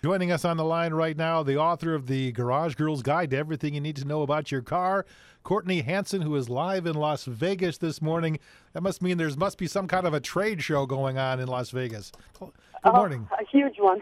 Joining us on the line right now, the author of the Garage Girls Guide to Everything You Need to Know About Your Car, Courtney Hanson, who is live in Las Vegas this morning. That must mean there must be some kind of a trade show going on in Las Vegas. Good morning. A huge one.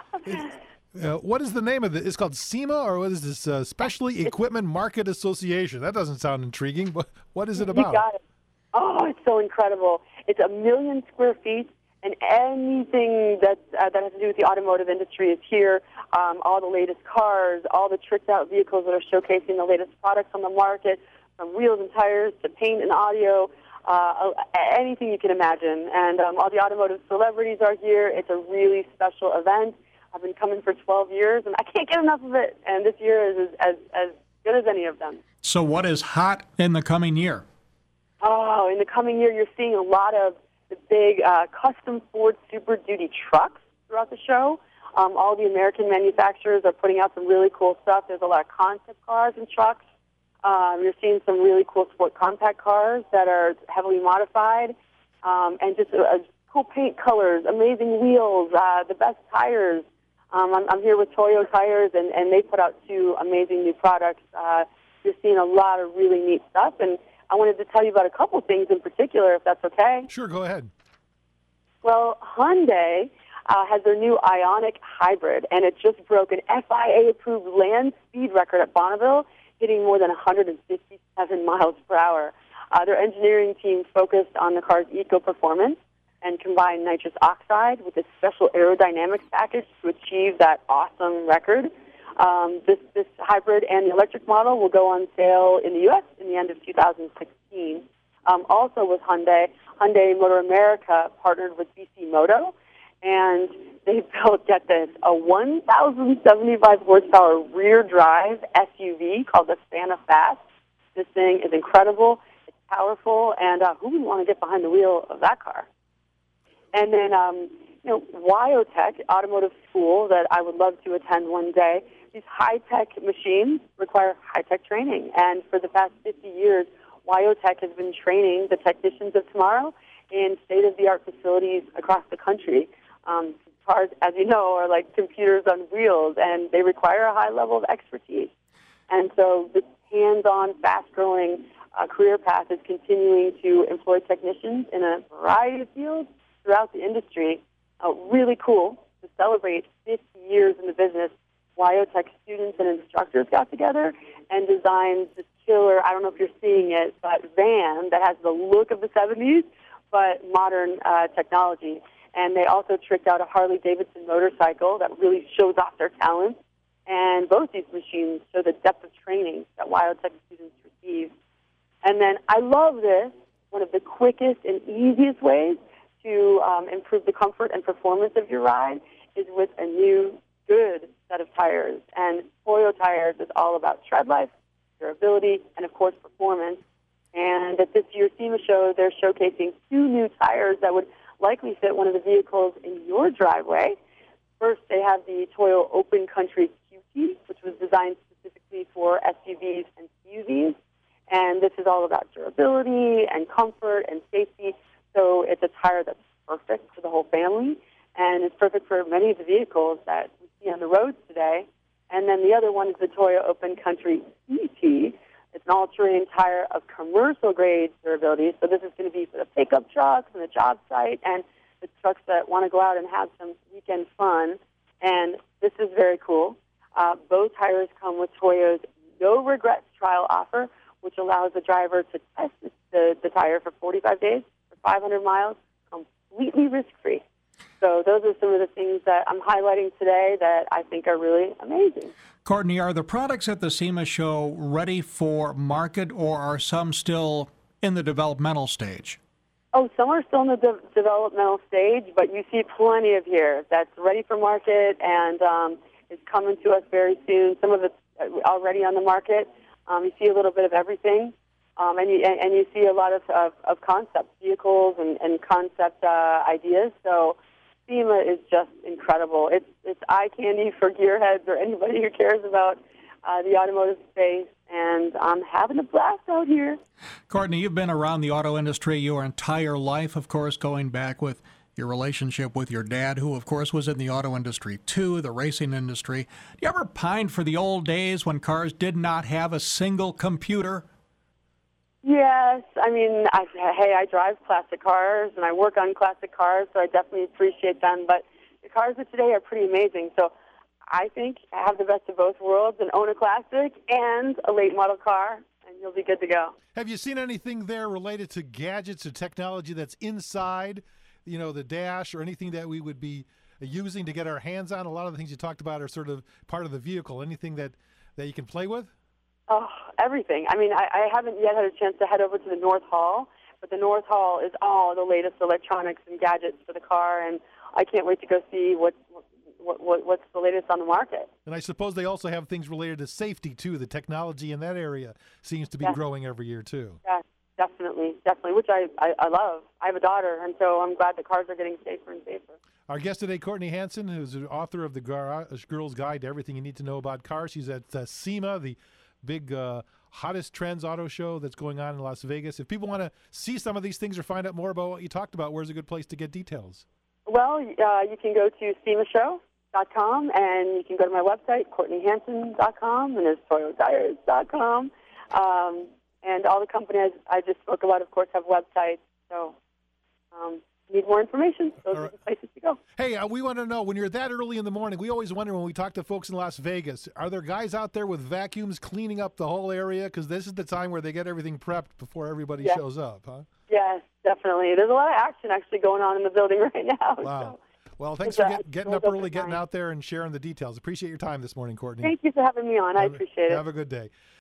What is the name of it? It's called SEMA, or what is this? Specialty Equipment Market Association. That doesn't sound intriguing, but what is it about? You got it. Oh, it's so incredible. It's 1 million square feet, and anything that has to do with the automotive industry is here. All the latest cars, all the tricked-out vehicles that are showcasing the latest products on the market, from wheels and tires to paint and audio, anything you can imagine. And all the automotive celebrities are here. It's a really special event. I've been coming for 12 years, and I can't get enough of it. And this year is as good as any of them. So what is hot in the coming year? Oh, in the coming year, you're seeing a lot of the big custom Ford Super Duty trucks throughout the show. All the American manufacturers are putting out some really cool stuff. There's a lot of concept cars and trucks. You're seeing some really cool sport compact cars that are heavily modified, and just cool paint colors, amazing wheels, the best tires. I'm here with Toyo Tires, and they put out 2 amazing new products. You're seeing a lot of really neat stuff, and I wanted to tell you about a couple things in particular, if that's okay. Sure, go ahead. Well, Hyundai has their new Ioniq Hybrid, and it just broke an FIA-approved land speed record at Bonneville, hitting more than 157 miles per hour. Their engineering team focused on the car's eco-performance and combined nitrous oxide with a special aerodynamics package to achieve that awesome record. This hybrid and the electric model will go on sale in the U.S. in the end of 2016. Also with Hyundai Motor America partnered with BC Moto, and they built, get this, a 1,075 horsepower rear drive SUV called the Santa Fast. This thing is incredible, it's powerful, and who would want to get behind the wheel of that car? And then, WyoTech Automotive School that I would love to attend one day. These high-tech machines require high-tech training, and for the past 50 years, WyoTech has been training the technicians of tomorrow in state-of-the-art facilities across the country. Cars, as you know, are like computers on wheels, and they require a high level of expertise. And so this hands-on, fast-growing career path is continuing to employ technicians in a variety of fields throughout the industry. Really cool to celebrate 50 years in the business. WyoTech students and instructors got together and designed this killer, I don't know if you're seeing it, but van that has the look of the 70s, but modern technology. And they also tricked out a Harley-Davidson motorcycle that really shows off their talents. And both these machines show the depth of training that WyoTech students receive. And then I love this, one of the quickest and easiest ways to improve the comfort and performance of your ride is with a new, good set of tires. And Toyo Tires is all about tread life, durability, and, of course, performance. And at this year's SEMA show, they're showcasing 2 new tires that would likely fit one of the vehicles in your driveway. First, they have the Toyo Open Country QT, which was designed specifically for SUVs and CUVs. And this is all about durability and comfort and safety. So it's a tire that's perfect for the whole family, and it's perfect for many of the vehicles that we see on the roads today. And then the other one is the Toyo Open Country CT. It's an all-terrain tire of commercial-grade durability, so this is going to be for the pickup trucks and the job site and the trucks that want to go out and have some weekend fun. And this is very cool. Both tires come with Toyo's no-regrets trial offer, which allows the driver to test the tire for 45 days, for 500 miles, completely risk-free. So those are some of the things that I'm highlighting today that I think are really amazing. Courtney, are the products at the SEMA show ready for market, or are some still in the developmental stage? Oh, some are still in the developmental stage, but you see plenty of here that's ready for market and is coming to us very soon. Some of it's already on the market. You see a little bit of everything, and you see a lot of concept vehicles and concept ideas. So SEMA is just incredible. It's eye candy for gearheads or anybody who cares about the automotive space, and I'm having a blast out here. Courtney, you've been around the auto industry your entire life, of course, going back with your relationship with your dad, who, of course, was in the auto industry too, the racing industry. Do you ever pine for the old days when cars did not have a single computer? Yes, I mean, I drive classic cars and I work on classic cars, so I definitely appreciate them. But the cars of today are pretty amazing. So I think I have the best of both worlds and own a classic and a late model car, and you'll be good to go. Have you seen anything there related to gadgets or technology that's inside, the dash, or anything that we would be using to get our hands on? A lot of the things you talked about are sort of part of the vehicle. Anything that you can play with? Oh, everything. I mean, I haven't yet had a chance to head over to the North Hall, but the North Hall is all the latest electronics and gadgets for the car, and I can't wait to go see what's the latest on the market. And I suppose they also have things related to safety, too. The technology in that area seems to be growing every year, too. Yes, definitely, which I love. I have a daughter, and so I'm glad the cars are getting safer and safer. Our guest today, Courtney Hanson, who's the author of the Garage Girl's Guide to Everything You Need to Know About Cars. She's at SEMA, the big hottest trends auto show that's going on in Las Vegas. If people want to see some of these things or find out more about what you talked about, where's a good place to get details? Well, you can go to SEMAshow.com, and you can go to my website, CourtneyHanson.com, and there's ToyoTires.com. And all the companies I just spoke about, of course, have websites. So need more information, those are the places to go. Hey, we want to know, when you're that early in the morning, we always wonder when we talk to folks in Las Vegas, are there guys out there with vacuums cleaning up the whole area? Because this is the time where they get everything prepped before everybody shows up, huh? Yes, definitely. There's a lot of action actually going on in the building right now. Wow. So well, thanks for getting up early, getting out there, and sharing the details. Appreciate your time this morning, Courtney. Thank you for having me on. I appreciate it. Have a good day.